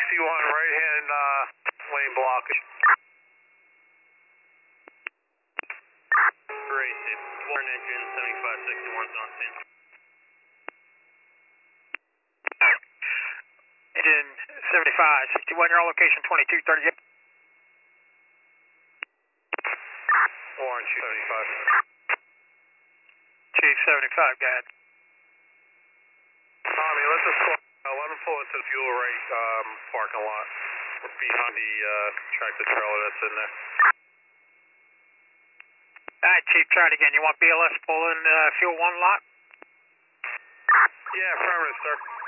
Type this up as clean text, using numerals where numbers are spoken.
right hand lane blockage. Great, Warren engine 7561's on 10. Engine 7561, you're on location 2238. Warren 275. 275, go ahead. Tommy, let's just let him pull into the fuel rate parking lot. We're behind the tractor trailer that's in there. Alright, Chief, try it again. You want BLS pull in fuel 1 lot? Yeah, affirmative, sir.